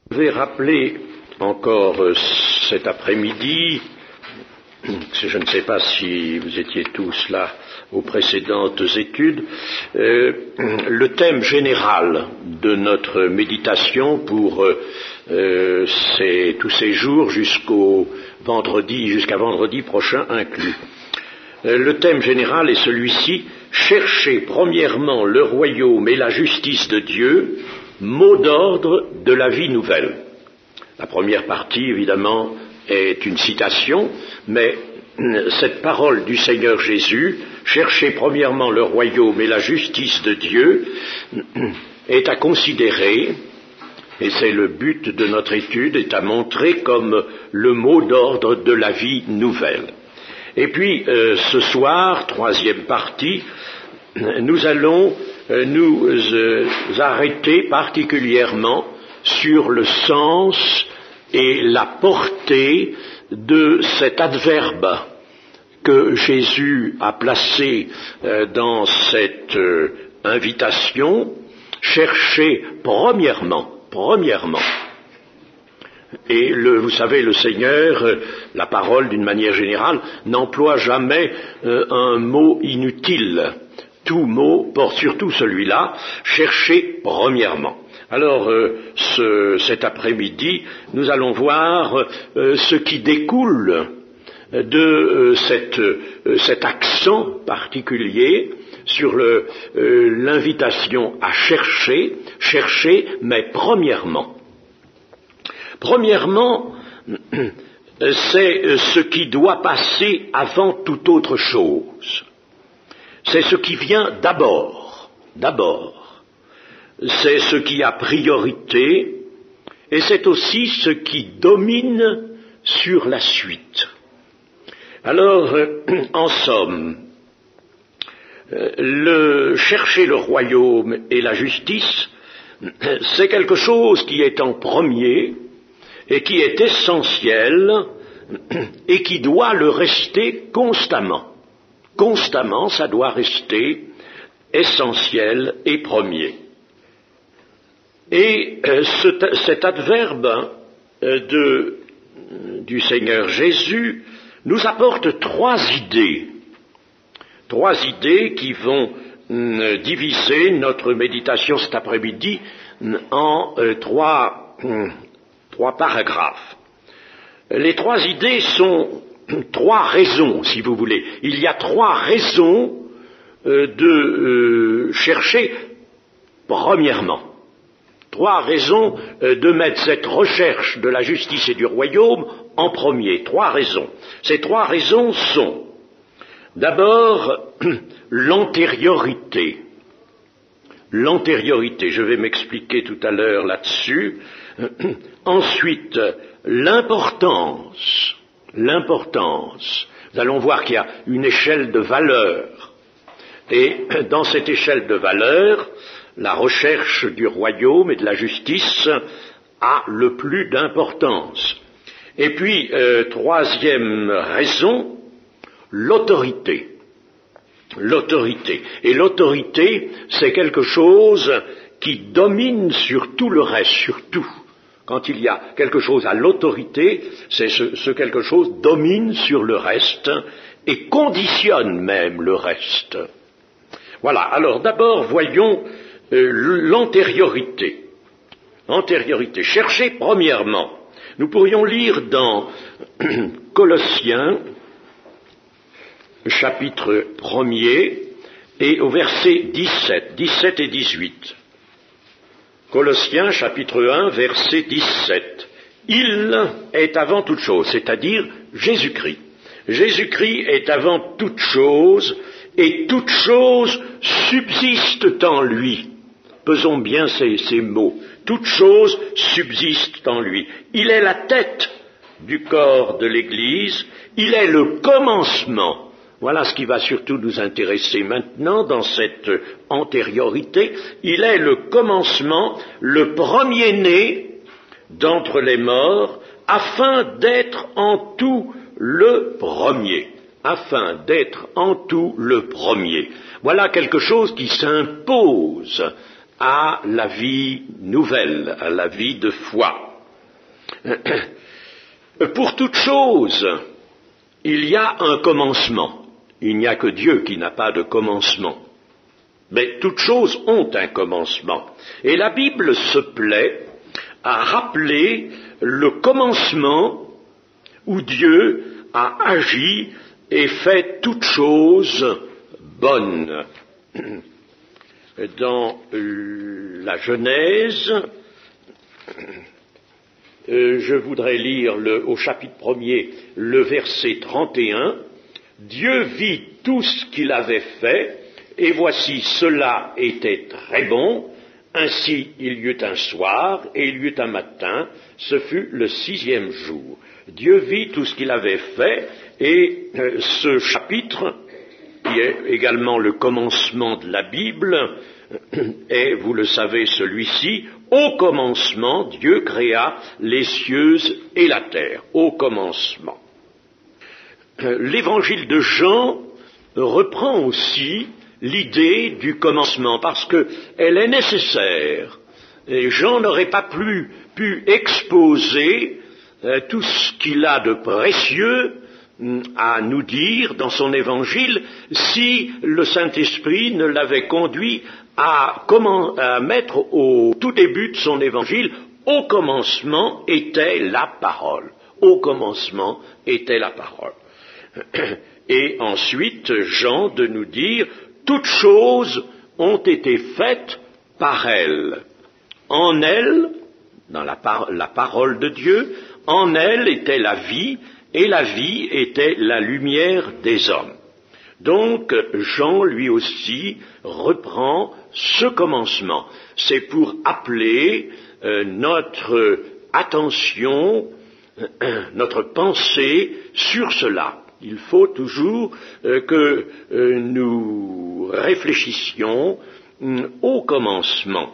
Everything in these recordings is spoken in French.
Je vais rappeler encore cet après-midi, je ne sais pas si vous étiez tous là aux précédentes études, le thème général de notre méditation pour tous ces jours jusqu'à vendredi prochain inclus. Le thème général est celui-ci: chercher premièrement le royaume et la justice de Dieu, mot d'ordre de la vie nouvelle. La première partie, évidemment, est une citation, mais cette parole du Seigneur Jésus, chercher premièrement le royaume et la justice de Dieu, est à considérer, et c'est le but de notre étude, est à montrer comme le mot d'ordre de la vie nouvelle. Et puis, ce soir, troisième partie, nous allons nous arrêter particulièrement sur le sens et la portée de cet adverbe que Jésus a placé dans cette invitation, chercher premièrement. Et vous savez, le Seigneur, la parole d'une manière générale, n'emploie jamais un mot inutile. Tout mot porte surtout celui-là, chercher premièrement. Alors, cet après-midi, nous allons voir ce qui découle de cet accent particulier sur l'invitation à chercher, mais premièrement. Premièrement, c'est ce qui doit passer avant toute autre chose. C'est ce qui vient d'abord. C'est ce qui a priorité, et c'est aussi ce qui domine sur la suite. Alors, en somme, chercher le royaume et la justice, c'est quelque chose qui est en premier et qui est essentiel et qui doit le rester constamment. Constamment, ça doit rester essentiel et premier. Et cet adverbe du Seigneur Jésus nous apporte trois idées qui vont diviser notre méditation cet après-midi en trois paragraphes. Les trois idées sont trois raisons, si vous voulez. Il y a trois raisons de chercher premièrement. Trois raisons de mettre cette recherche de la justice et du royaume en premier. Trois raisons. Ces trois raisons sont, d'abord, l'antériorité. L'antériorité, je vais m'expliquer tout à l'heure là-dessus. Ensuite, l'importance. Nous allons voir qu'il y a une échelle de valeur. Et dans cette échelle de valeur, la recherche du royaume et de la justice a le plus d'importance. Et puis, troisième raison, l'autorité. L'autorité. Et l'autorité, c'est quelque chose qui domine sur tout le reste, sur tout. Quand il y a quelque chose à l'autorité, c'est ce quelque chose domine sur le reste et conditionne même le reste. Voilà. Alors d'abord, voyons l'antériorité. Antériorité. Cherchez premièrement. Nous pourrions lire dans Colossiens, chapitre 1er, et au verset 17 et 18. Colossiens, chapitre 1, verset 17. Il est avant toute chose, c'est-à-dire Jésus-Christ. Jésus-Christ est avant toute chose, et toute chose subsiste en lui. Pesons bien ces mots. Toute chose subsiste en lui. Il est la tête du corps de l'Église, il est le commencement. Voilà ce qui va surtout nous intéresser maintenant dans cette antériorité. Il est le commencement, le premier-né d'entre les morts, afin d'être en tout le premier. Afin d'être en tout le premier. Voilà quelque chose qui s'impose à la vie nouvelle, à la vie de foi. Pour toute chose, il y a un commencement. Il n'y a que Dieu qui n'a pas de commencement. Mais toutes choses ont un commencement. Et la Bible se plaît à rappeler le commencement où Dieu a agi et fait toutes choses bonnes. Dans la Genèse, je voudrais lire au chapitre 1er, le verset 31. Dieu vit tout ce qu'il avait fait, et voici cela était très bon. Ainsi il y eut un soir, et il y eut un matin, ce fut le 6e jour. Dieu vit tout ce qu'il avait fait, et ce chapitre, qui est également le commencement de la Bible, est, vous le savez, celui-ci. Au commencement, Dieu créa les cieux et la terre. Au commencement. L'évangile de Jean reprend aussi l'idée du commencement, parce qu'elle est nécessaire. Et Jean n'aurait pas pu exposer tout ce qu'il a de précieux à nous dire dans son évangile si le Saint-Esprit ne l'avait conduit à mettre au tout début de son évangile, au commencement était la parole. Au commencement était la parole. Et ensuite, Jean de nous dire, toutes choses ont été faites par elle. En elle, dans la parole de Dieu, en elle était la vie, et la vie était la lumière des hommes. Donc, Jean, lui aussi, reprend ce commencement. C'est pour appeler notre attention, notre pensée sur cela. Il faut toujours que nous réfléchissions au commencement.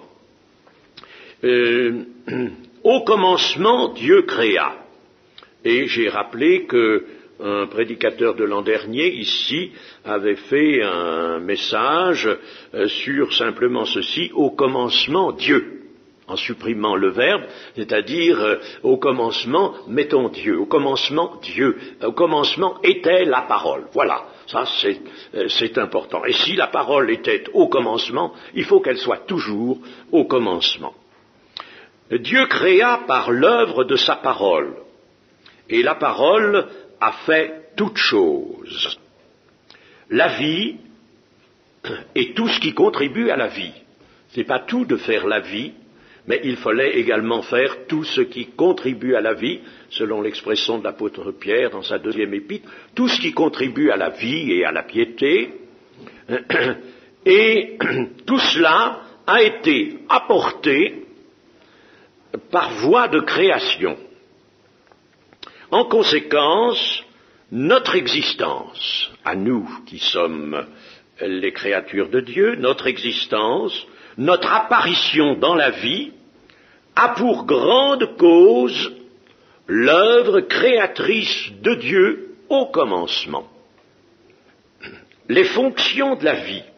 Au commencement, Dieu créa. Et j'ai rappelé qu'un prédicateur de l'an dernier, ici, avait fait un message sur simplement ceci, au commencement, Dieu, en supprimant le verbe, c'est-à-dire au commencement, mettons Dieu, au commencement, Dieu, au commencement était la parole. Voilà, ça c'est important. Et si la parole était au commencement, il faut qu'elle soit toujours au commencement. Dieu créa par l'œuvre de sa parole. Et la parole a fait toutes choses. La vie et tout ce qui contribue à la vie. Ce n'est pas tout de faire la vie, mais il fallait également faire tout ce qui contribue à la vie, selon l'expression de l'apôtre Pierre dans sa 2e épître, tout ce qui contribue à la vie et à la piété. Et tout cela a été apporté par voie de création. En conséquence, notre existence, à nous qui sommes les créatures de Dieu, notre existence, notre apparition dans la vie, a pour grande cause l'œuvre créatrice de Dieu au commencement. Les fonctions de la vie,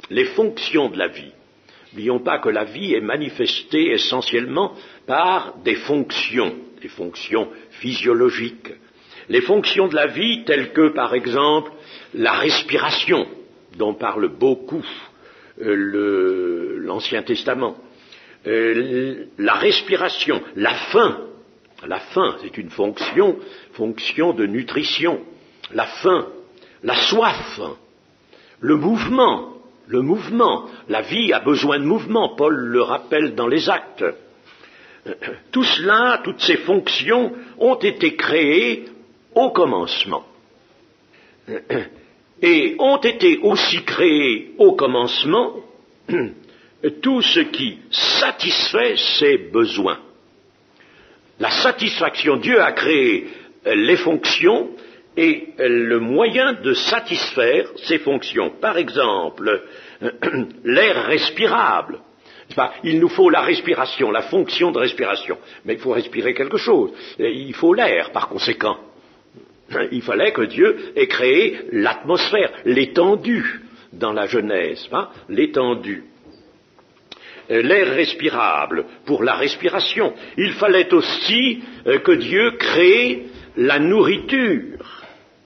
n'oublions pas que la vie est manifestée essentiellement par des fonctions physiologiques. Les fonctions de la vie telles que, par exemple, la respiration, dont parle beaucoup l'Ancien Testament, la respiration, la faim, c'est une fonction de nutrition, la faim, la soif, le mouvement, la vie a besoin de mouvement, Paul le rappelle dans les Actes. Tout cela, toutes ces fonctions ont été créées au commencement. Et ont été aussi créées au commencement tout ce qui satisfait ses besoins. La satisfaction, Dieu a créé les fonctions et le moyen de satisfaire ces fonctions. Par exemple, l'air respirable. Il nous faut la respiration, la fonction de respiration. Mais il faut respirer quelque chose. Il faut l'air, par conséquent. Il fallait que Dieu ait créé l'atmosphère, l'étendue dans la Genèse, l'étendue. l'air respirable pour la respiration. Il fallait aussi que Dieu crée la nourriture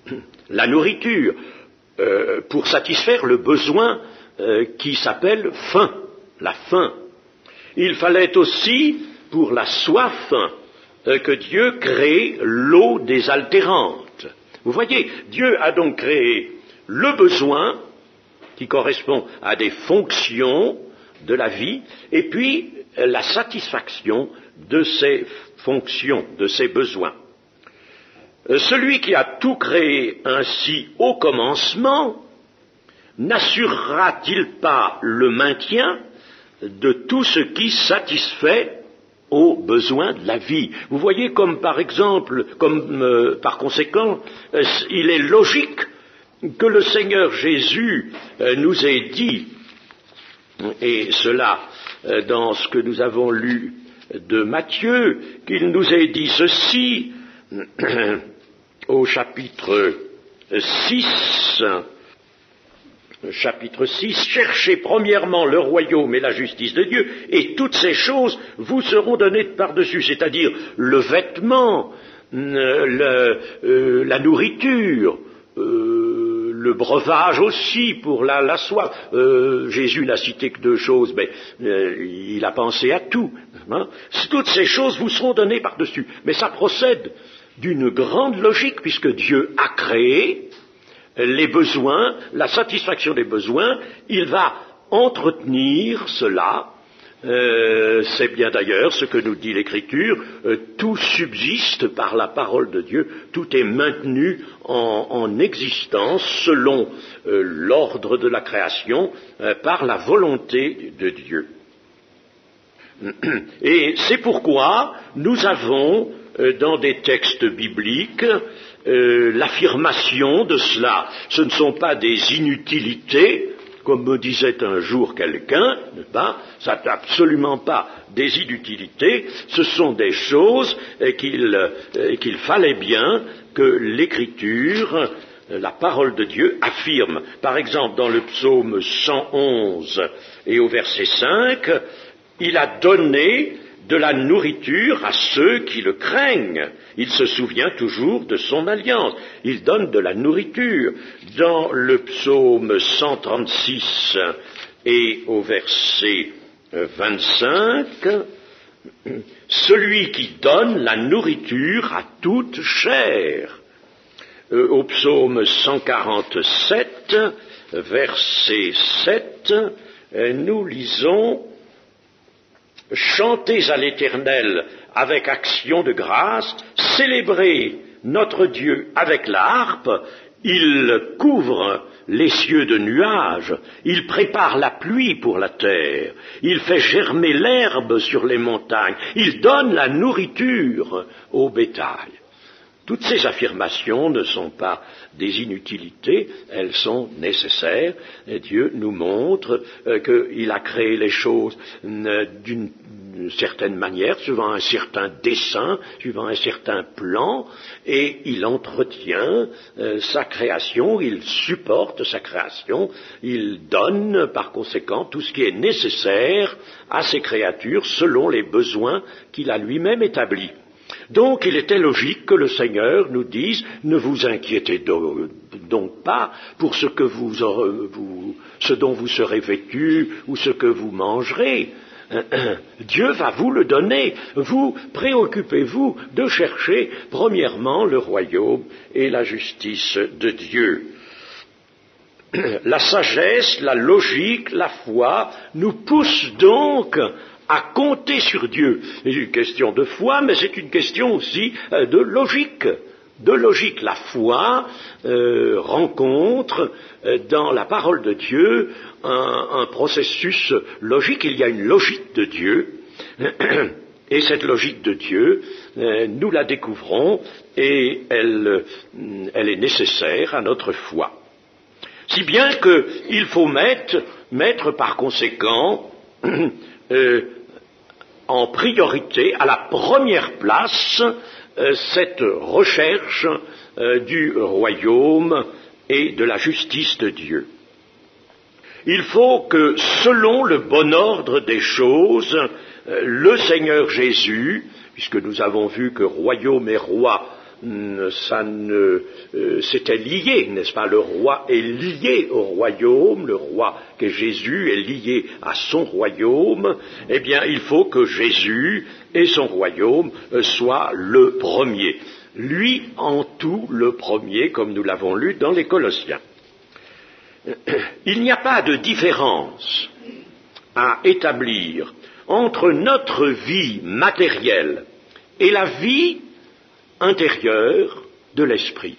pour satisfaire le besoin qui s'appelle faim, la faim. Il fallait aussi, pour la soif, que Dieu crée l'eau désaltérante. Vous voyez, Dieu a donc créé le besoin qui correspond à des fonctions de la vie, et puis la satisfaction de ces fonctions, de ces besoins. Celui qui a tout créé ainsi au commencement, n'assurera-t-il pas le maintien de tout ce qui satisfait aux besoins de la vie? Vous voyez, par conséquent, il est logique que le Seigneur Jésus nous ait dit, et cela dans ce que nous avons lu de Matthieu, qu'il nous ait dit ceci au chapitre 6, cherchez premièrement le royaume et la justice de Dieu, et toutes ces choses vous seront données de par-dessus, c'est-à-dire le vêtement, la nourriture, le breuvage aussi pour la soif. Jésus n'a cité que deux choses, mais il a pensé à tout. Hein. Toutes ces choses vous seront données par-dessus. Mais ça procède d'une grande logique, puisque Dieu a créé les besoins, la satisfaction des besoins, il va entretenir cela. C'est bien d'ailleurs ce que nous dit l'Écriture, tout subsiste par la parole de Dieu, tout est maintenu en existence selon l'ordre de la création, par la volonté de Dieu. Et c'est pourquoi nous avons dans des textes bibliques l'affirmation de cela. Ce ne sont pas des inutilités, comme me disait un jour quelqu'un, ça n'est absolument pas des inutilités, ce sont des choses qu'il fallait bien que l'Écriture, la parole de Dieu, affirme. Par exemple, dans le psaume 111 et au verset 5, il a donné de la nourriture à ceux qui le craignent. Il se souvient toujours de son alliance. Il donne de la nourriture. Dans le psaume 136 et au verset 25, celui qui donne la nourriture à toute chair. Au psaume 147, verset 7, nous lisons: chantez à l'Éternel avec action de grâce, célébrez notre Dieu avec la harpe, il couvre les cieux de nuages, il prépare la pluie pour la terre, il fait germer l'herbe sur les montagnes, il donne la nourriture au bétail. Toutes ces affirmations ne sont pas des inutilités, elles sont nécessaires. Et Dieu nous montre qu'il a créé les choses d'une certaine manière, suivant un certain dessein, suivant un certain plan, et il entretient sa création, il supporte sa création, il donne par conséquent tout ce qui est nécessaire à ses créatures selon les besoins qu'il a lui-même établis. Donc il était logique que le Seigneur nous dise: ne vous inquiétez donc pas pour ce dont vous serez vêtus ou ce que vous mangerez. Dieu va vous le donner. Vous préoccupez-vous de chercher premièrement le royaume et la justice de Dieu. La sagesse, la logique, la foi nous poussent donc à compter sur Dieu. C'est une question de foi, mais c'est une question aussi de logique. De logique, la foi rencontre dans la parole de Dieu un processus logique. Il y a une logique de Dieu, et cette logique de Dieu, nous la découvrons, et elle est nécessaire à notre foi. Si bien qu'il faut mettre par conséquent en priorité, à la première place, cette recherche du royaume et de la justice de Dieu. Il faut que, selon le bon ordre des choses, le Seigneur Jésus, puisque nous avons vu que royaume et roi, c'était lié, n'est-ce pas? Le roi est lié au royaume, le roi qu'est Jésus est lié à son royaume. Eh bien, il faut que Jésus et son royaume soient le premier. Lui en tout le premier, comme nous l'avons lu dans les Colossiens. Il n'y a pas de différence à établir entre notre vie matérielle et la vie intérieure de l'esprit.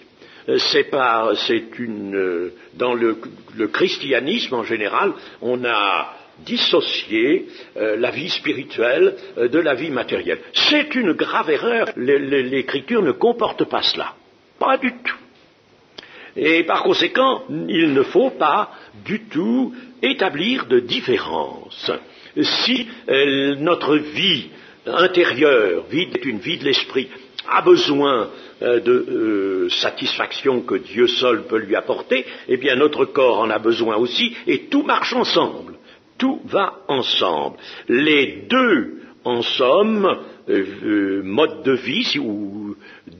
Dans le christianisme en général, on a dissocié la vie spirituelle de la vie matérielle. C'est une grave erreur. L'Écriture ne comporte pas cela. Pas du tout. Et par conséquent, il ne faut pas du tout établir de différence. Si notre vie intérieure, est une vie de l'esprit, a besoin de satisfaction que Dieu seul peut lui apporter, eh bien notre corps en a besoin aussi, et tout marche ensemble. Tout va ensemble. Les deux, en somme, modes de vie, ou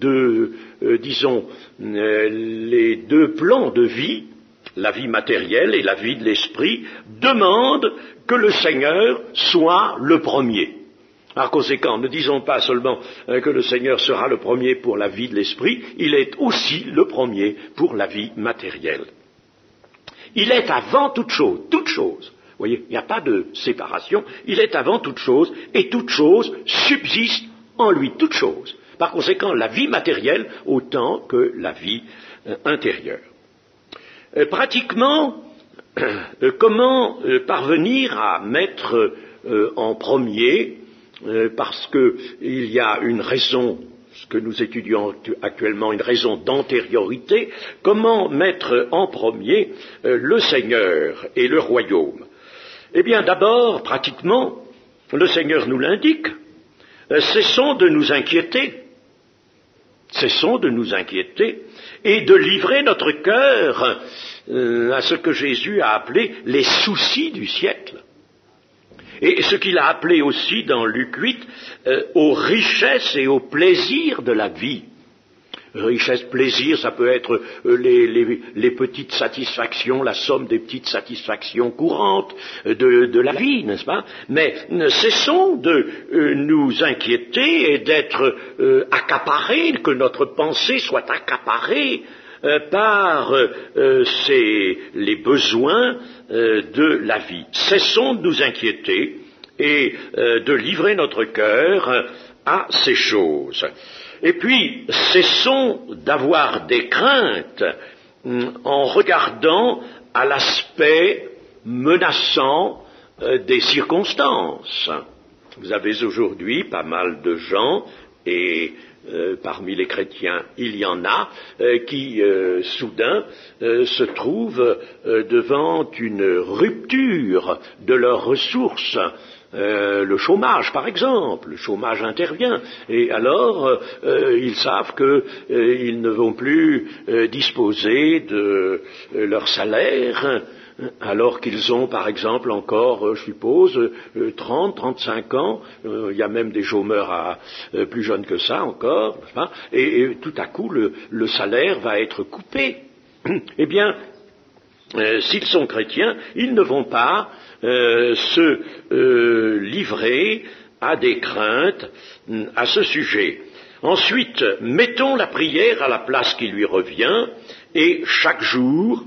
les deux plans de vie, la vie matérielle et la vie de l'esprit, demandent que le Seigneur soit le premier. Par conséquent, ne disons pas seulement que le Seigneur sera le premier pour la vie de l'esprit, il est aussi le premier pour la vie matérielle. Il est avant toute chose. Vous voyez, il n'y a pas de séparation, il est avant toute chose, et toute chose subsiste en lui, toute chose. Par conséquent, la vie matérielle autant que la vie intérieure. Pratiquement, comment parvenir à mettre en premier, parce qu'il y a une raison, ce que nous étudions actuellement, une raison d'antériorité, comment mettre en premier le Seigneur et le royaume? Eh bien, d'abord, pratiquement, le Seigneur nous l'indique, cessons de nous inquiéter et de livrer notre cœur à ce que Jésus a appelé les soucis du siècle. Et ce qu'il a appelé aussi dans Luc 8, aux richesses et aux plaisirs de la vie. Richesse, plaisir, ça peut être les petites satisfactions, la somme des petites satisfactions courantes de la vie, n'est-ce pas? Mais cessons de nous inquiéter et d'être accaparés, que notre pensée soit accaparée par les besoins de la vie. Cessons de nous inquiéter et de livrer notre cœur à ces choses. Et puis, cessons d'avoir des craintes en regardant à l'aspect menaçant des circonstances. Vous avez aujourd'hui pas mal de gens, et parmi les chrétiens, il y en a, qui soudain se trouvent devant une rupture de leurs ressources. Le chômage, par exemple, le chômage intervient, et alors ils savent qu'ils ne vont plus disposer de leur salaire, alors qu'ils ont, par exemple, encore, je suppose, 30, 35 ans, il y a même des chômeurs plus jeunes que ça encore, hein, et tout à coup, le salaire va être coupé. Eh bien, s'ils sont chrétiens, ils ne vont pas se livrer à des craintes à ce sujet. Ensuite, mettons la prière à la place qui lui revient, et chaque jour,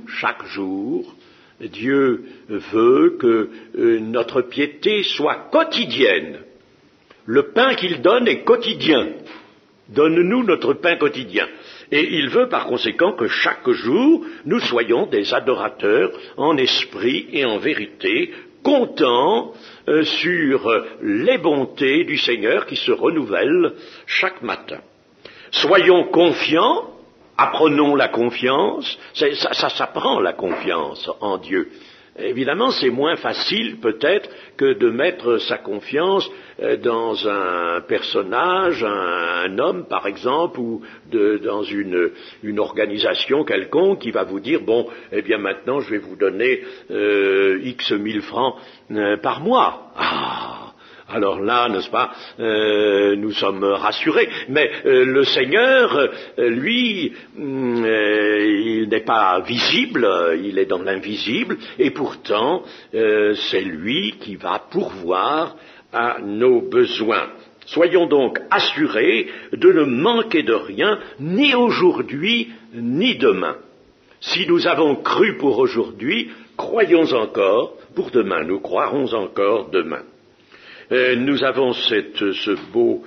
Dieu veut que notre piété soit quotidienne. Le pain qu'il donne est quotidien. Donne-nous notre pain quotidien. Et il veut par conséquent que chaque jour, nous soyons des adorateurs en esprit et en vérité, comptant sur les bontés du Seigneur qui se renouvellent chaque matin. Soyons confiants, apprenons la confiance, ça s'apprend la confiance en Dieu. évidemment, c'est moins facile peut-être que de mettre sa confiance dans un personnage, un homme par exemple, ou dans une organisation quelconque qui va vous dire, bon, eh bien maintenant je vais vous donner X 1000 francs par mois. Alors là, n'est-ce pas, nous sommes rassurés. Mais le Seigneur, lui, il n'est pas visible, il est dans l'invisible, et pourtant, c'est lui qui va pourvoir à nos besoins. Soyons donc assurés de ne manquer de rien, ni aujourd'hui, ni demain. Si nous avons cru pour aujourd'hui, croyons encore pour demain, nous croirons encore demain. Nous avons ce beau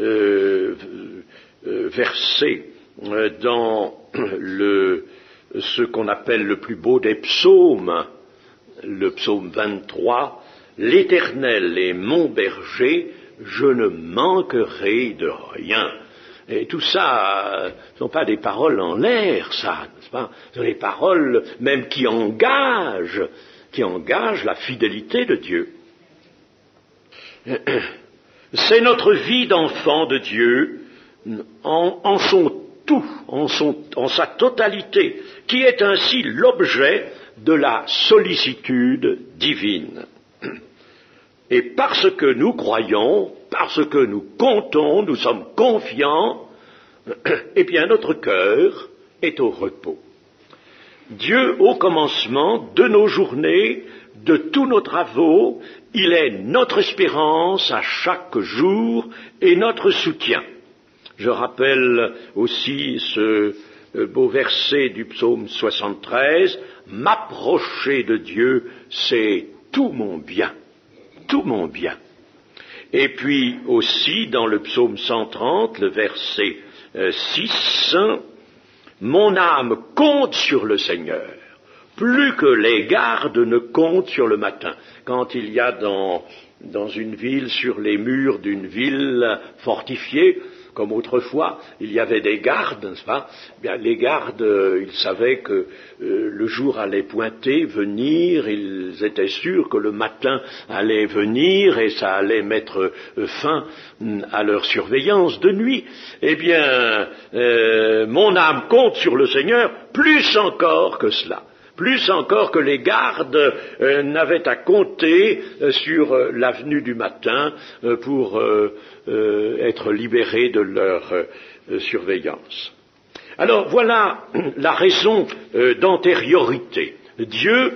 verset dans ce qu'on appelle le plus beau des psaumes, le psaume 23, « L'Éternel est mon berger, je ne manquerai de rien ». Et tout ça, ce ne sont pas des paroles en l'air, ça, n'est-ce pas? Ce sont des paroles même qui engagent la fidélité de Dieu. C'est notre vie d'enfant de Dieu en son tout, en sa totalité, qui est ainsi l'objet de la sollicitude divine. Et parce que nous croyons, parce que nous comptons, nous sommes confiants, eh bien notre cœur est au repos. Dieu, au commencement de nos journées, de tous nos travaux, il est notre espérance à chaque jour et notre soutien. Je rappelle aussi ce beau verset du psaume 73, « M'approcher de Dieu, c'est tout mon bien, tout mon bien ». Et puis aussi dans le psaume 130, le verset 6, « Mon âme compte sur le Seigneur, plus que les gardes ne comptent sur le matin. » Quand il y a dans une ville, sur les murs d'une ville fortifiée, comme autrefois, il y avait des gardes, n'est-ce pas? Bien, les gardes, ils savaient que le jour allait pointer, venir, ils étaient sûrs que le matin allait venir et ça allait mettre fin à leur surveillance de nuit. Eh bien, mon âme compte sur le Seigneur plus encore que cela. Plus encore que les gardes n'avaient à compter sur l'avenue du matin pour être libérés de leur surveillance. Alors voilà la raison d'antériorité. Dieu,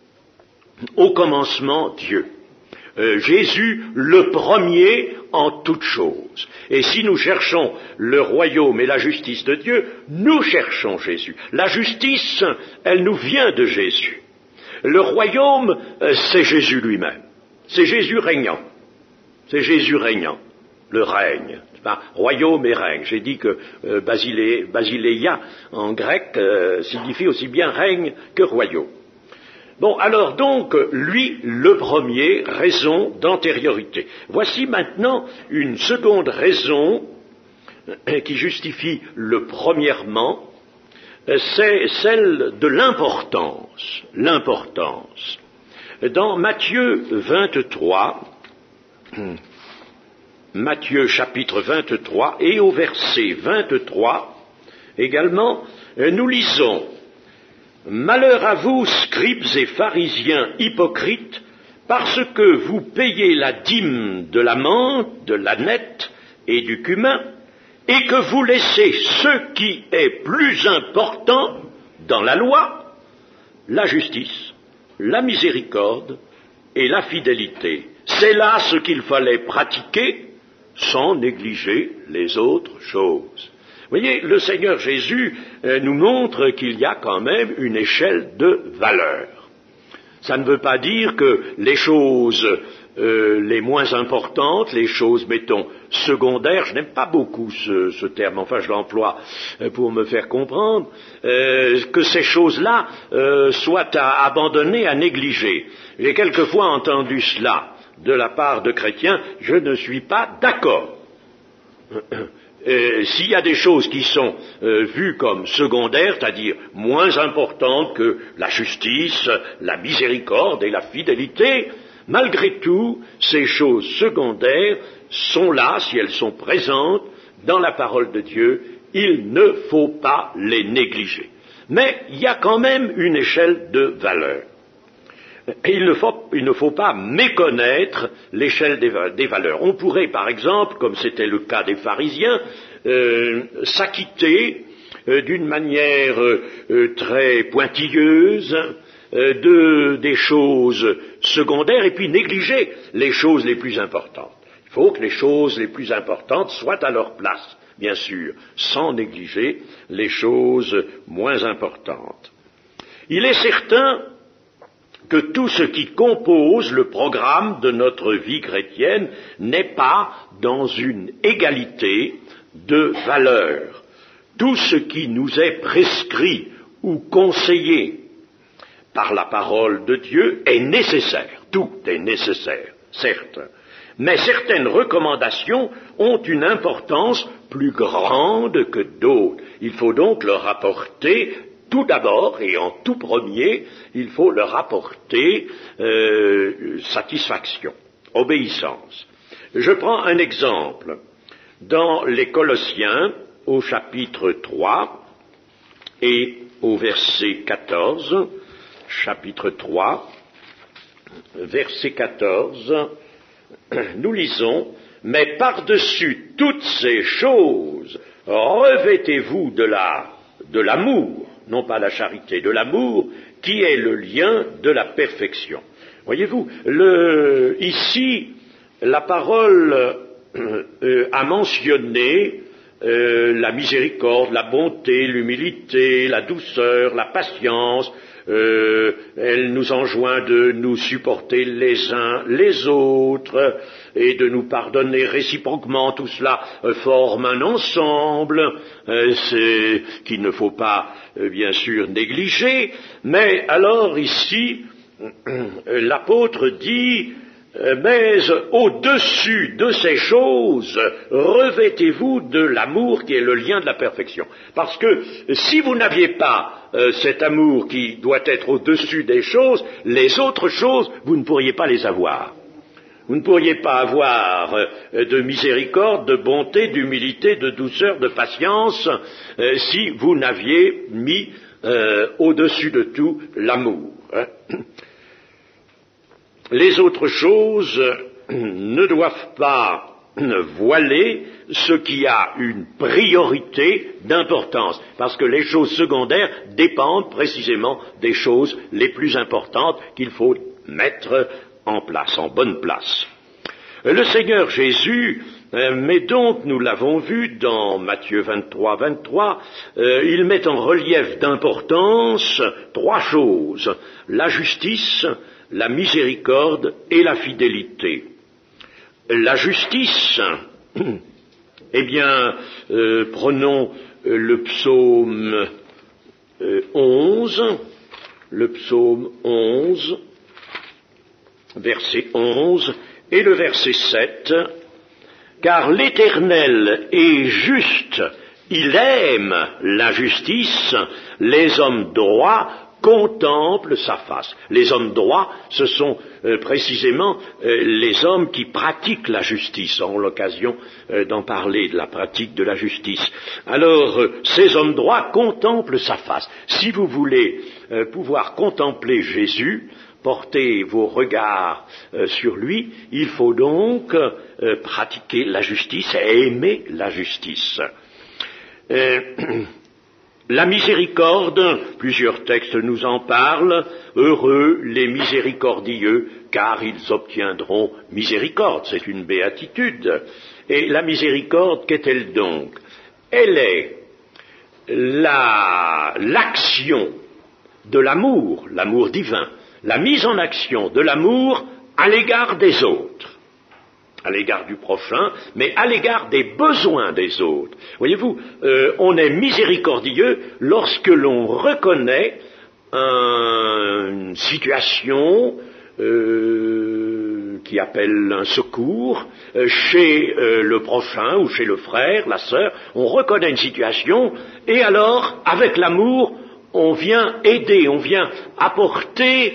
au commencement, Dieu. Jésus, le premier en toutes choses. Et si nous cherchons le royaume et la justice de Dieu, nous cherchons Jésus. La justice, elle nous vient de Jésus. Le royaume, c'est Jésus lui-même. C'est Jésus régnant. C'est Jésus régnant. Le règne. Royaume et règne. J'ai dit que basileia en grec signifie aussi bien règne que royaume. Bon, alors donc, lui, le premier, raison d'antériorité. Voici maintenant une seconde raison qui justifie le premièrement, c'est celle de l'importance. L'importance. Dans Matthieu 23, Matthieu chapitre 23, et au verset 23, également, nous lisons « Malheur à vous, scribes et pharisiens hypocrites, parce que vous payez la dîme de la menthe, de l'ânette et du cumin, et que vous laissez ce qui est plus important dans la loi, la justice, la miséricorde et la fidélité. C'est là ce qu'il fallait pratiquer sans négliger les autres choses. » Vous voyez, le Seigneur Jésus nous montre qu'il y a quand même une échelle de valeur. Ça ne veut pas dire que les choses les moins importantes, les choses, mettons, secondaires, je n'aime pas beaucoup ce terme, enfin je l'emploie pour me faire comprendre, que ces choses-là soient à abandonner, à négliger. J'ai quelquefois entendu cela de la part de chrétiens, je ne suis pas d'accord. s'il y a des choses qui sont vues comme secondaires, c'est-à-dire moins importantes que la justice, la miséricorde et la fidélité, malgré tout, ces choses secondaires sont là, si elles sont présentes dans la parole de Dieu, il ne faut pas les négliger. Mais il y a quand même une échelle de valeur. Et il ne faut pas méconnaître l'échelle des valeurs. On pourrait, par exemple, comme c'était le cas des pharisiens, s'acquitter d'une manière très pointilleuse des choses secondaires et puis négliger les choses les plus importantes. Il faut que les choses les plus importantes soient à leur place, bien sûr, sans négliger les choses moins importantes. Il est certain que tout ce qui compose le programme de notre vie chrétienne n'est pas dans une égalité de valeurs. Tout ce qui nous est prescrit ou conseillé par la parole de Dieu est nécessaire. Tout est nécessaire, certes. Mais certaines recommandations ont une importance plus grande que d'autres. Il faut donc leur apporter tout d'abord et en tout premier, il faut leur apporter satisfaction, obéissance. Je prends un exemple. Dans les Colossiens, au chapitre 3 et au verset 14, chapitre 3, verset 14, nous lisons « Mais par-dessus toutes ces choses, revêtez-vous de l'amour, non pas la charité, de l'amour, qui est le lien de la perfection. » Voyez-vous, ici, la parole a mentionné la miséricorde, la bonté, l'humilité, la douceur, la patience. Elle nous enjoint de nous supporter les uns les autres et de nous pardonner réciproquement. Tout cela forme un ensemble qu'il ne faut pas, bien sûr, négliger. Mais alors ici, l'apôtre dit: mais au-dessus de ces choses, revêtez-vous de l'amour qui est le lien de la perfection. Parce que si vous n'aviez pas cet amour qui doit être au-dessus des choses, les autres choses, vous ne pourriez pas les avoir. Vous ne pourriez pas avoir de miséricorde, de bonté, d'humilité, de douceur, de patience, si vous n'aviez mis au-dessus de tout l'amour. Les autres choses ne doivent pas voiler ce qui a une priorité d'importance, parce que les choses secondaires dépendent précisément des choses les plus importantes qu'il faut mettre en place, en bonne place. Le Seigneur Jésus met donc, nous l'avons vu dans Matthieu 23, il met en relief d'importance trois choses: la justice, la miséricorde et la fidélité. La justice, eh bien, prenons le psaume 11, verset 11, et le verset 7, « Car l'Éternel est juste, il aime la justice, les hommes droits contemplent sa face. » Les hommes droits, ce sont précisément les hommes qui pratiquent la justice. On a l'occasion d'en parler, de la pratique de la justice. Alors, ces hommes droits contemplent sa face. Si vous voulez pouvoir contempler Jésus, porter vos regards sur lui, il faut donc pratiquer la justice et aimer la justice. La miséricorde, plusieurs textes nous en parlent, heureux les miséricordieux, car ils obtiendront miséricorde, c'est une béatitude. Et la miséricorde, qu'est-elle donc? Elle est l'action de l'amour, l'amour divin, la mise en action de l'amour à l'égard des autres, à l'égard du prochain, mais à l'égard des besoins des autres. Voyez-vous, on est miséricordieux lorsque l'on reconnaît une situation qui appelle un secours chez le prochain ou chez le frère, la sœur. On reconnaît une situation et alors, avec l'amour, on vient aider, on vient apporter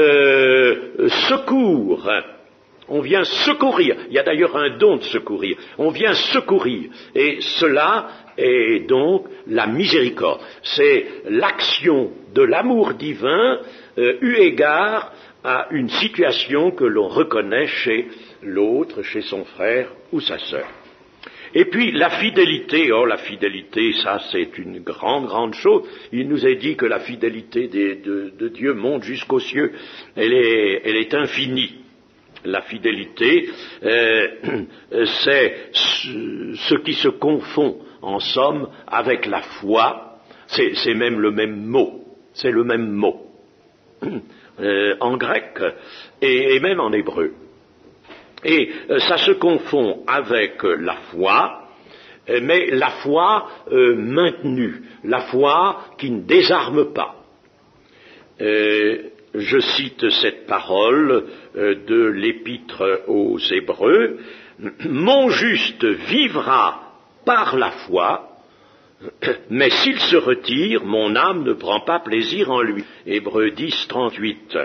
secours. On vient secourir. Il y a d'ailleurs un don de secourir. On vient secourir. Et cela est donc la miséricorde. C'est l'action de l'amour divin eu égard à une situation que l'on reconnaît chez l'autre, chez son frère ou sa sœur. Et puis la fidélité, la fidélité, ça c'est une grande chose. Il nous est dit que la fidélité de Dieu monte jusqu'aux cieux. Elle est infinie. La fidélité, c'est ce qui se confond, en somme, avec la foi. C'est même le même mot. C'est le même mot. En grec et même en hébreu. Et ça se confond avec la foi, mais la foi maintenue, la foi qui ne désarme pas. Je cite cette parole de l'épître aux Hébreux. « Mon juste vivra par la foi, mais s'il se retire, mon âme ne prend pas plaisir en lui. » Hébreux 10, 38.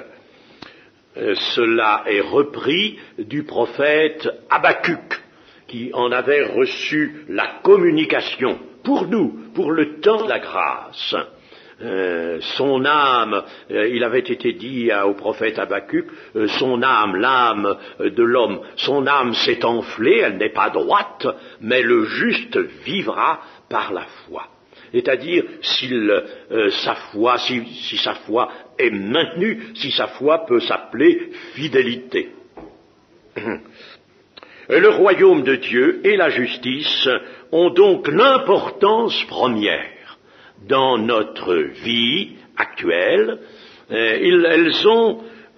Cela est repris du prophète Habacuc, qui en avait reçu la communication pour nous, pour le temps de la grâce. Son âme, il avait été dit au prophète Habacuc, son âme, l'âme de l'homme, son âme s'est enflée, elle n'est pas droite, mais le juste vivra par la foi. C'est-à-dire, si sa foi est maintenue, si sa foi peut s'appeler fidélité. Le royaume de Dieu et la justice ont donc l'importance première dans notre vie actuelle. Ils ont,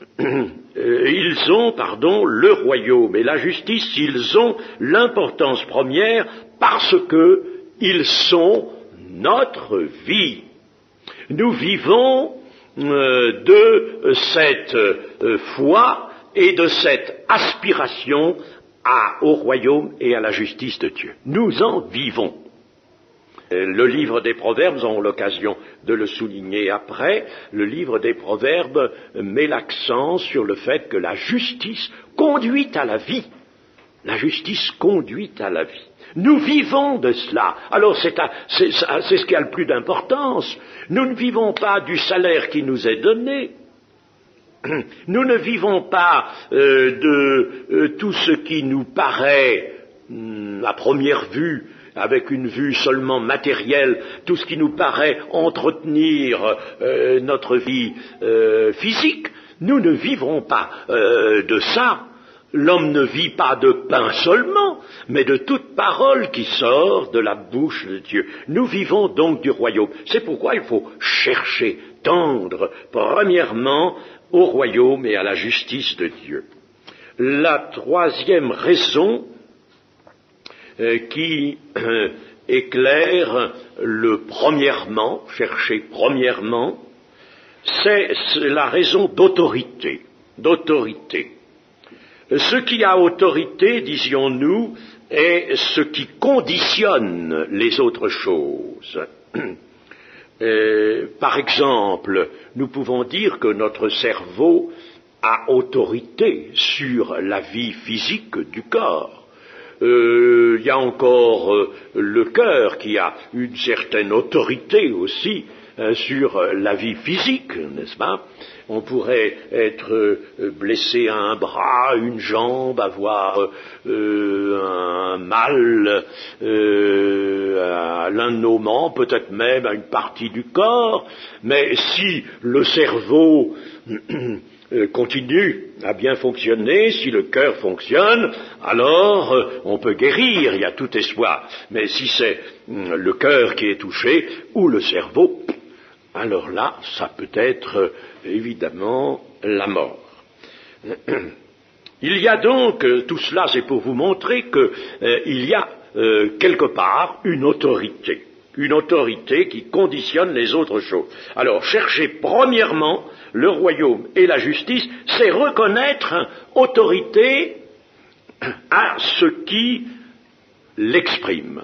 le royaume et la justice, ils ont l'importance première parce que ils sont notre vie. Nous vivons de cette foi et de cette aspiration au royaume et à la justice de Dieu. Nous en vivons. Le livre des Proverbes, nous aurons l'occasion de le souligner après, le livre des Proverbes met l'accent sur le fait que la justice conduit à la vie. La justice conduit à la vie. Nous vivons de cela. Alors c'est ce qui a le plus d'importance. Nous ne vivons pas du salaire qui nous est donné. Nous ne vivons pas de tout ce qui nous paraît, à première vue, avec une vue seulement matérielle, tout ce qui nous paraît entretenir notre vie physique. Nous ne vivrons pas de ça. L'homme ne vit pas de pain seulement, mais de toute parole qui sort de la bouche de Dieu. Nous vivons donc du royaume. C'est pourquoi il faut chercher, tendre, premièrement, au royaume et à la justice de Dieu. La troisième raison qui éclaire le premièrement, chercher premièrement, c'est la raison d'autorité. D'autorité. Ce qui a autorité, disions-nous, est ce qui conditionne les autres choses. Par exemple, nous pouvons dire que notre cerveau a autorité sur la vie physique du corps. Il y a encore le cœur qui a une certaine autorité aussi sur la vie physique, n'est-ce pas? On pourrait être blessé à un bras, une jambe, avoir un mal à l'un de nos membres, peut-être même à une partie du corps, mais si le cerveau continue à bien fonctionner, si le cœur fonctionne, alors on peut guérir, il y a tout espoir. Mais si c'est le cœur qui est touché, ou le cerveau, alors là, ça peut être évidemment la mort. Il y a donc, tout cela c'est pour vous montrer qu'il y a quelque part une autorité. une autorité qui conditionne les autres choses. Alors, chercher premièrement le royaume et la justice, c'est reconnaître autorité à ce qui l'exprime.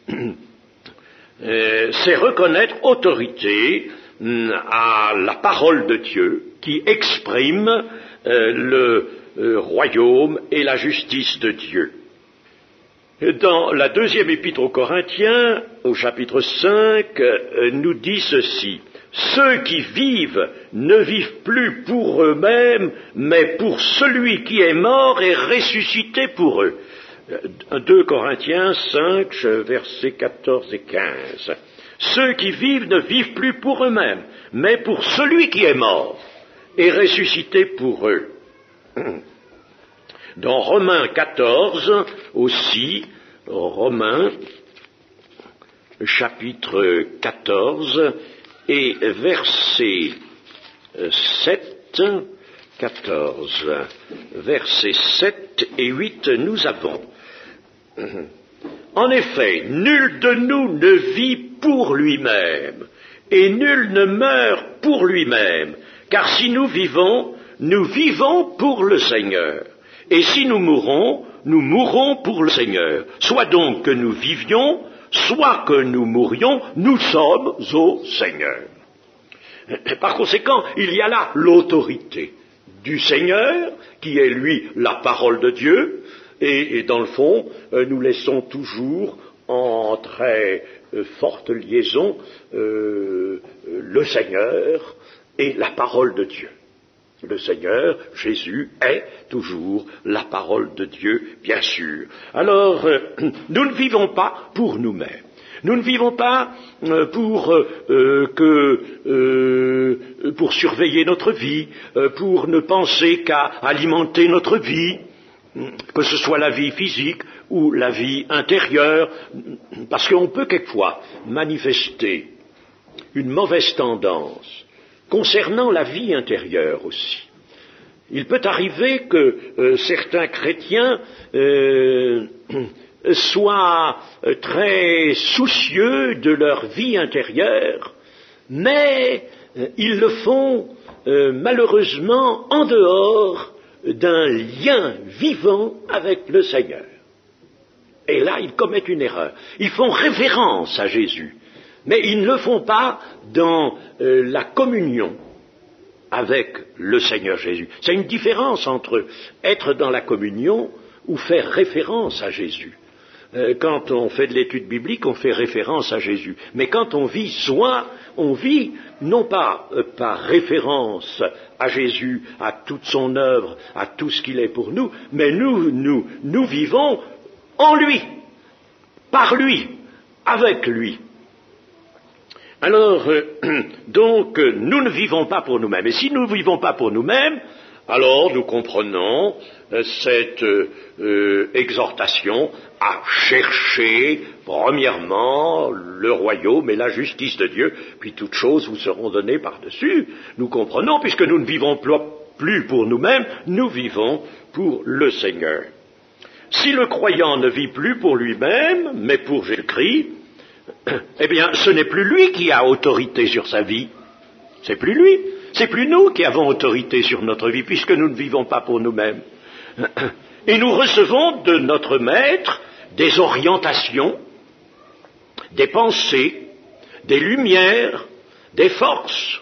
C'est reconnaître autorité à la parole de Dieu qui exprime le royaume et la justice de Dieu. Dans la deuxième épître aux Corinthiens, au chapitre 5, nous dit ceci: ceux qui vivent ne vivent plus pour eux-mêmes, mais pour celui qui est mort et ressuscité pour eux. 2 Corinthiens 5, versets 14 et 15. Ceux qui vivent ne vivent plus pour eux-mêmes, mais pour celui qui est mort et ressuscité pour eux. Dans Romains 14 aussi, Romains chapitre 14 et verset 7, 14, versets 7 et 8, nous avons: en effet, nul de nous ne vit pour lui-même, et nul ne meurt pour lui-même, car si nous vivons pour le Seigneur. Et si nous mourrons pour le Seigneur. Soit donc que nous vivions, soit que nous mourions, nous sommes au Seigneur. Par conséquent, il y a là l'autorité du Seigneur, qui est lui la parole de Dieu, et dans le fond, nous laissons toujours en très forte liaison le Seigneur et la parole de Dieu. Le Seigneur, Jésus, est toujours la parole de Dieu, bien sûr. Alors, nous ne vivons pas pour nous-mêmes. Nous ne vivons pas pour surveiller notre vie, pour ne penser qu'à alimenter notre vie, que ce soit la vie physique ou la vie intérieure, parce qu'on peut quelquefois manifester une mauvaise tendance concernant la vie intérieure aussi. Il peut arriver que certains chrétiens soient très soucieux de leur vie intérieure, mais ils le font malheureusement en dehors d'un lien vivant avec le Seigneur. Et là, ils commettent une erreur. Ils font révérence à Jésus, mais ils ne le font pas dans la communion avec le Seigneur Jésus. C'est une différence entre être dans la communion ou faire référence à Jésus. Quand on fait de l'étude biblique, on fait référence à Jésus. Mais quand on vit soi, on vit non pas par référence à Jésus, à toute son œuvre, à tout ce qu'il est pour nous, mais nous vivons en lui, par lui, avec lui. Alors, donc, nous ne vivons pas pour nous-mêmes. Et si nous ne vivons pas pour nous-mêmes, alors nous comprenons cette exhortation à chercher premièrement le royaume et la justice de Dieu, puis toutes choses vous seront données par-dessus. Nous comprenons, puisque nous ne vivons plus pour nous-mêmes, nous vivons pour le Seigneur. Si le croyant ne vit plus pour lui-même, mais pour Jésus-Christ, eh bien, ce n'est plus lui qui a autorité sur sa vie. C'est plus lui. C'est plus nous qui avons autorité sur notre vie, puisque nous ne vivons pas pour nous-mêmes. Et nous recevons de notre Maître des orientations, des pensées, des lumières, des forces,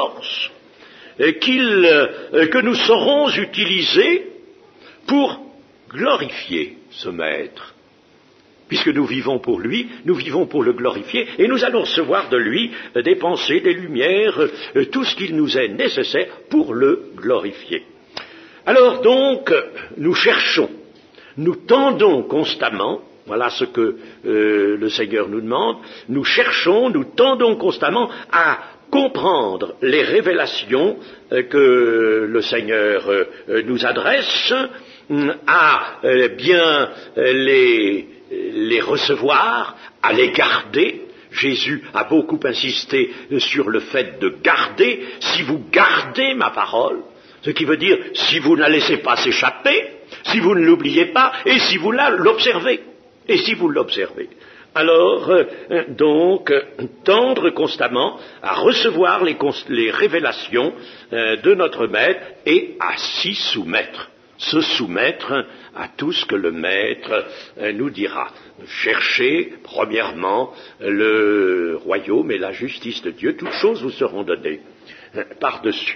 que nous saurons utiliser pour glorifier ce Maître. Puisque nous vivons pour lui, nous vivons pour le glorifier, et nous allons recevoir de lui des pensées, des lumières, tout ce qu'il nous est nécessaire pour le glorifier. Alors donc, nous cherchons, nous tendons constamment, voilà ce que le Seigneur nous demande, nous cherchons, nous tendons constamment à comprendre les révélations que le Seigneur nous adresse, à bien les recevoir, à les garder. Jésus a beaucoup insisté sur le fait de garder. Si vous gardez ma parole, ce qui veut dire si vous ne la laissez pas s'échapper, si vous ne l'oubliez pas, et si vous l'observez. Alors, tendre constamment à recevoir les révélations de notre Maître et à s'y soumettre, se soumettre à tout ce que le Maître nous dira. Cherchez, premièrement, le royaume et la justice de Dieu, toutes choses vous seront données par-dessus.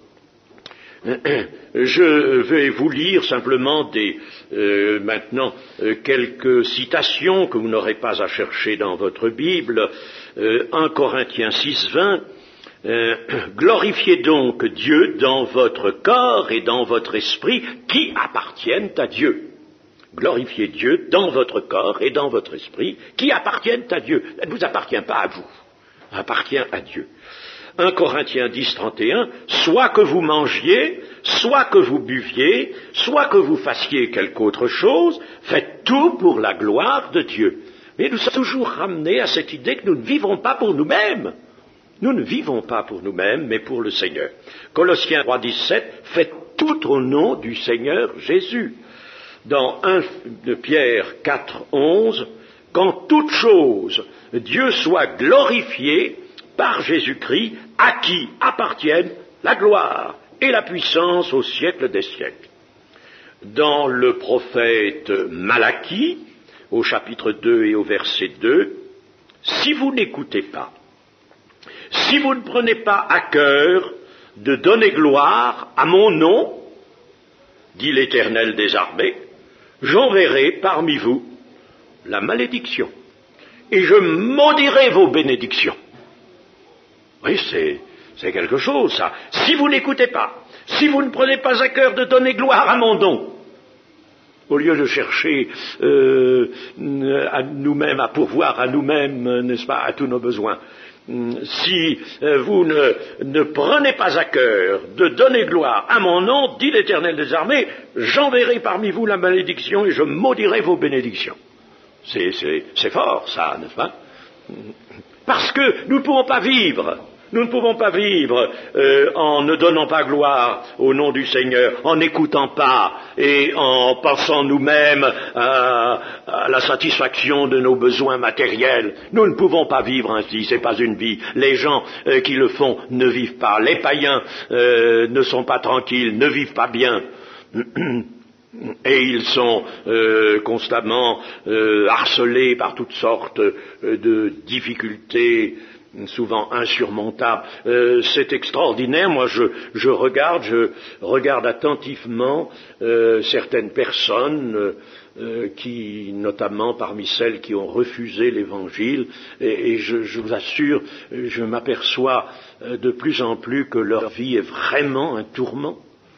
Je vais vous lire simplement maintenant quelques citations que vous n'aurez pas à chercher dans votre Bible. 1 Corinthiens 6:20. Glorifiez donc Dieu dans votre corps et dans votre esprit qui appartiennent à Dieu. Glorifiez Dieu dans votre corps et dans votre esprit qui appartiennent à Dieu. Ça ne vous appartient pas à vous, ça appartient à Dieu. 1 Corinthiens 10:31, soit que vous mangiez, soit que vous buviez, soit que vous fassiez quelque autre chose, faites tout pour la gloire de Dieu. Mais nous sommes toujours ramenés à cette idée que nous ne vivons pas pour nous-mêmes. Nous ne vivons pas pour nous-mêmes, mais pour le Seigneur. Colossiens 3:17, faites tout au nom du Seigneur Jésus. Dans 1 Pierre 4:11, qu'en toute chose, Dieu soit glorifié par Jésus-Christ, à qui appartiennent la gloire et la puissance au siècle des siècles. Dans le prophète Malachie, au chapitre 2 et au verset 2, si vous n'écoutez pas, si vous ne prenez pas à cœur de donner gloire à mon nom, dit l'Éternel des armées, j'enverrai parmi vous la malédiction, et je maudirai vos bénédictions. Oui, c'est quelque chose, ça. Si vous n'écoutez pas, si vous ne prenez pas à cœur de donner gloire à mon nom, au lieu de chercher à nous-mêmes, à pourvoir à nous-mêmes, n'est-ce pas, à tous nos besoins, si vous ne prenez pas à cœur de donner gloire à mon nom, dit l'Éternel des armées, j'enverrai parmi vous la malédiction et je maudirai vos bénédictions. C'est fort, ça, n'est-ce pas? Parce que nous ne pouvons pas vivre. Nous ne pouvons pas vivre en ne donnant pas gloire au nom du Seigneur, en n'écoutant pas et en pensant nous-mêmes à la satisfaction de nos besoins matériels. Nous ne pouvons pas vivre ainsi, c'est pas une vie. Les gens qui le font ne vivent pas. Les païens ne sont pas tranquilles, ne vivent pas bien. Et ils sont constamment harcelés par toutes sortes de difficultés, souvent insurmontables. C'est extraordinaire. Moi, je regarde attentivement certaines personnes qui, notamment parmi celles qui ont refusé l'Évangile, et je vous assure, je m'aperçois de plus en plus que leur vie est vraiment un tourment,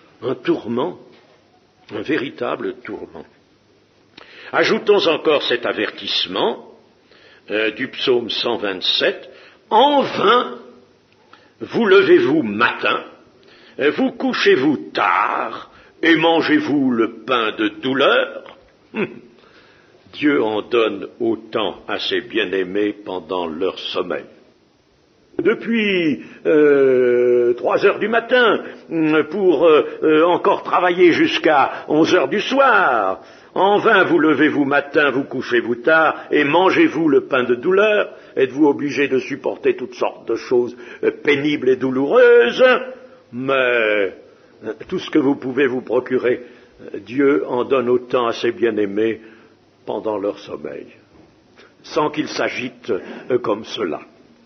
un véritable tourment. Ajoutons encore cet avertissement du psaume 127. En vain, vous levez-vous matin, vous couchez-vous tard, et mangez-vous le pain de douleur. Dieu en donne autant à ses bien-aimés pendant leur sommeil. Depuis 3 heures du matin, pour encore travailler jusqu'à 11 heures du soir. En vain vous levez-vous matin, vous couchez-vous tard, et mangez-vous le pain de douleur. Êtes-vous obligé de supporter toutes sortes de choses pénibles et douloureuses? Mais tout ce que vous pouvez vous procurer, Dieu en donne autant à ses bien-aimés pendant leur sommeil, sans qu'ils s'agitent comme cela.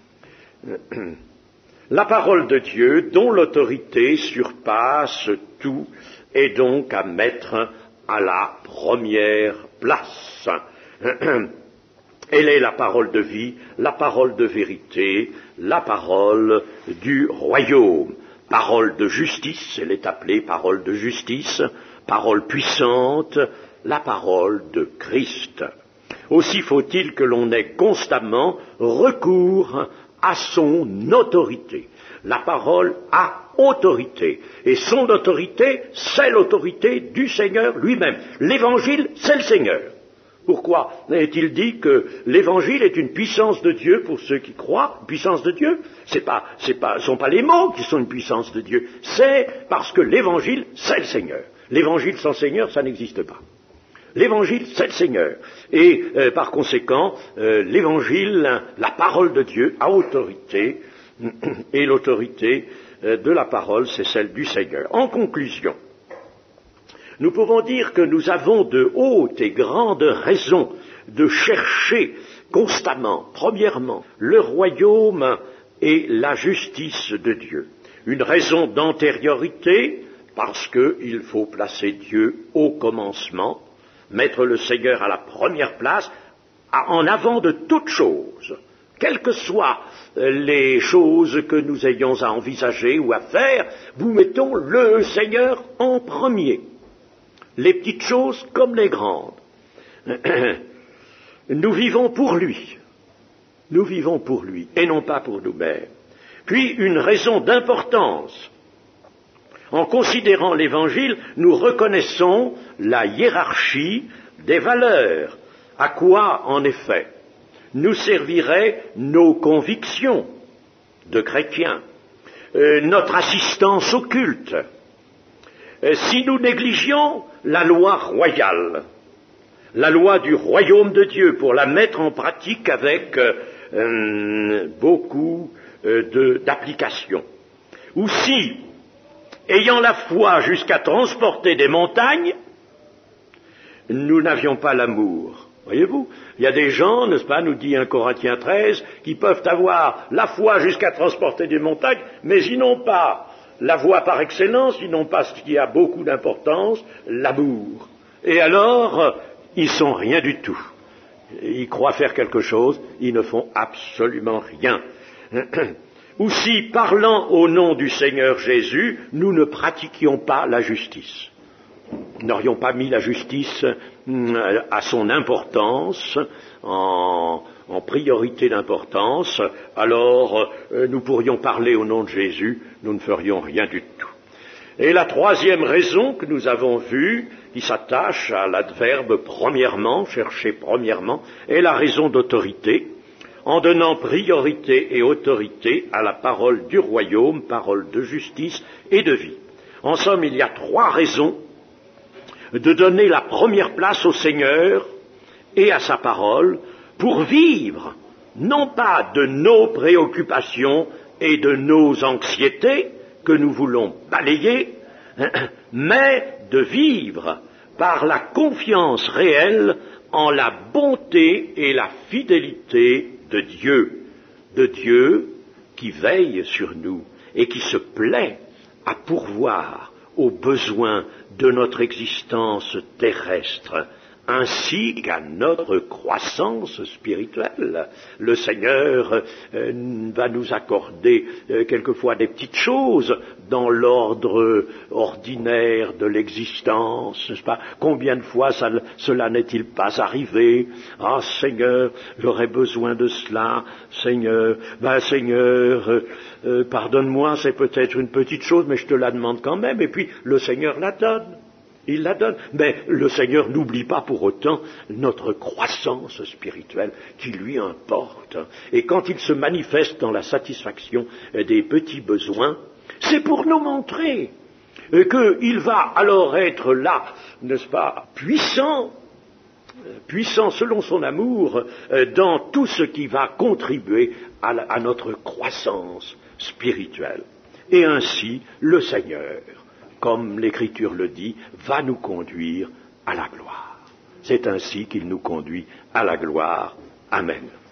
La parole de Dieu, dont l'autorité surpasse tout, est donc à mettre à la première place. Elle est la parole de vie, la parole de vérité, la parole du royaume. Parole de justice, elle est appelée parole de justice, parole puissante, la parole de Christ. Aussi faut-il que l'on ait constamment recours à son autorité. La parole a autorité. Et son autorité, c'est l'autorité du Seigneur lui-même. L'Évangile, c'est le Seigneur. Pourquoi est-il dit que l'Évangile est une puissance de Dieu pour ceux qui croient? Puissance de Dieu? Ce sont pas les mots qui sont une puissance de Dieu. C'est parce que l'Évangile, c'est le Seigneur. L'Évangile sans Seigneur, ça n'existe pas. L'évangile, c'est le Seigneur. Et par conséquent, l'évangile, la parole de Dieu, a autorité, et l'autorité de la parole, c'est celle du Seigneur. En conclusion, nous pouvons dire que nous avons de hautes et grandes raisons de chercher constamment, premièrement, le royaume et la justice de Dieu. Une raison d'antériorité, parce qu'il faut placer Dieu au commencement, mettre le Seigneur à la première place, en avant de toute chose. Quelles que soient les choses que nous ayons à envisager ou à faire, nous mettons le Seigneur en premier. Les petites choses comme les grandes. Nous vivons pour lui. Nous vivons pour lui et non pas pour nous-mêmes. Puis une raison d'importance. En considérant l'Évangile, nous reconnaissons la hiérarchie des valeurs. À quoi, en effet, nous serviraient nos convictions de chrétiens, notre assistance au culte, si nous négligions la loi royale, la loi du royaume de Dieu, pour la mettre en pratique avec beaucoup d'applications. Ou si, ayant la foi jusqu'à transporter des montagnes, nous n'avions pas l'amour. Voyez-vous, il y a des gens, n'est-ce pas, nous dit 1 Corinthiens 13, qui peuvent avoir la foi jusqu'à transporter des montagnes, mais ils n'ont pas la voie par excellence, ils n'ont pas ce qui a beaucoup d'importance, l'amour. Et alors, ils sont rien du tout. Ils croient faire quelque chose, ils ne font absolument rien. Ou si, parlant au nom du Seigneur Jésus, nous ne pratiquions pas la justice. Nous n'aurions pas mis la justice à son importance, en priorité d'importance, alors nous pourrions parler au nom de Jésus, nous ne ferions rien du tout. Et la troisième raison que nous avons vue, qui s'attache à l'adverbe premièrement, chercher premièrement, est la raison d'autorité, en donnant priorité et autorité à la parole du royaume, parole de justice et de vie. En somme, il y a trois raisons de donner la première place au Seigneur et à sa parole pour vivre, non pas de nos préoccupations et de nos anxiétés que nous voulons balayer, mais de vivre par la confiance réelle en la bonté et la fidélité de Dieu qui veille sur nous et qui se plaît à pourvoir aux besoins de notre existence terrestre, ainsi qu'à notre croissance spirituelle. Le Seigneur va nous accorder quelquefois des petites choses dans l'ordre ordinaire de l'existence, n'est-ce pas? Combien de fois cela n'est-il pas arrivé? Ah Seigneur, j'aurais besoin de cela, Seigneur, Seigneur, pardonne-moi, c'est peut-être une petite chose, mais je te la demande quand même, et puis le Seigneur la donne. Il la donne. Mais le Seigneur n'oublie pas pour autant notre croissance spirituelle qui lui importe. Et quand il se manifeste dans la satisfaction des petits besoins, c'est pour nous montrer qu'il va alors être là, n'est-ce pas, puissant selon son amour, dans tout ce qui va contribuer à notre croissance spirituelle. Et ainsi, le Seigneur, comme l'Écriture le dit, va nous conduire à la gloire. C'est ainsi qu'il nous conduit à la gloire. Amen.